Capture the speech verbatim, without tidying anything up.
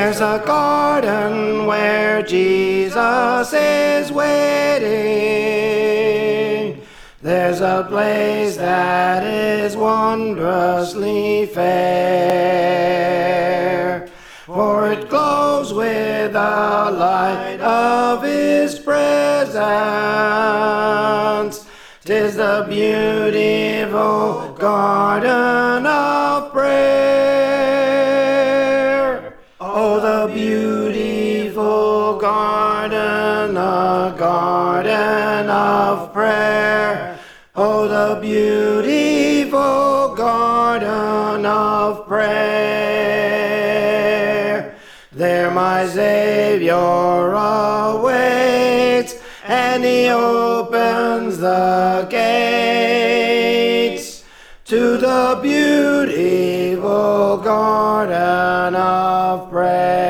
There's a garden where Jesus is waiting. There's a place that is wondrously fair, for it glows with the light of His presence. 'Tis the beautiful garden of prayer. Oh, the beautiful garden, the garden of prayer. Oh, the beautiful garden of prayer. There my Savior awaits, and He opens the gates to the beautiful garden of prayer.